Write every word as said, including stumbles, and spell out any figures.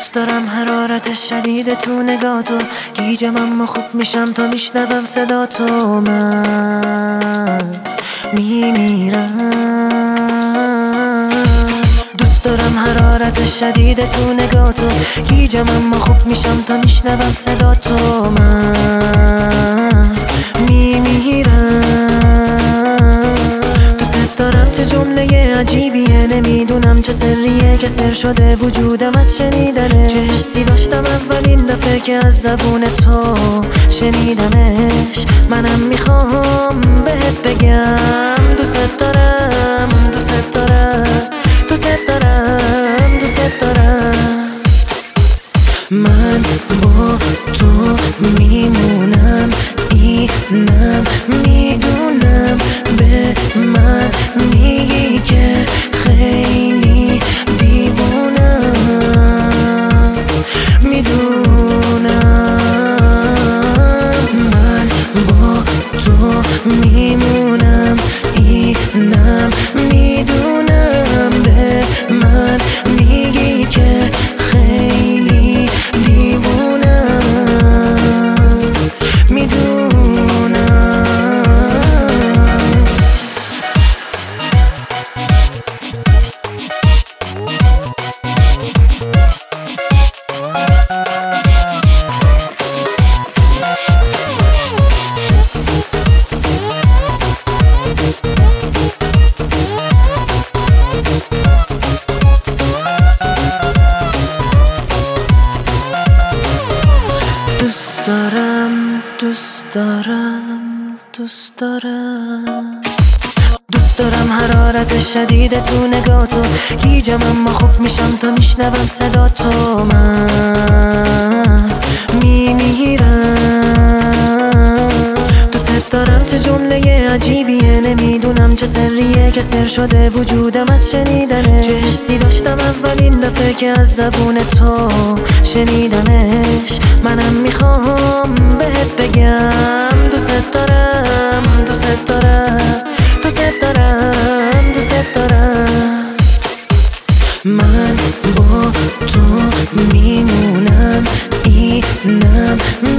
دوست دارم حرارت شدید تو نگاتو، گیجم اما خوب میشم تا میشنوم صدا تو. من میمیرم. دوست دارم حرارت شدید تو نگاتو، گیجم اما خوب میشم تا میشنوم صدا تو. من میمیرم. دارم چه جمله عجیبیه، نمیدونم چه سریه که سر شده وجودم از شنیدنه. چه حسی داشتم اولین دفعه که از زبون تو شنیدمش. منم میخوام بهت بگم دوست دارم، دوست دارم، دوست دارم، دوست دارم. من با تو میمونم، اینم میدونم. به من میگی که خیلی دیوونم، میدونم. من با تو میمونم، اینم میدونم. به من میگی که خیلی دیوونم، میدونم. دوست دارم، دوست دارم، دوست دارم. دوست دارم حرارت شدید تو نگاتو، گیجم اما خوب میشم تا میشنوم صدا تو. من میمیرم. دوست دارم چه جمله عجیبیه، نمیدونم چه سریه که سر شده وجودم از شنیدنه. چه حسی داشتم اولین دفعه که از زبون تو شنیدمش. منم میخوام بهت بگم دوست دارم، دوست دارم، دوست دارم، دوست دارم. من با تو میمونم، اینم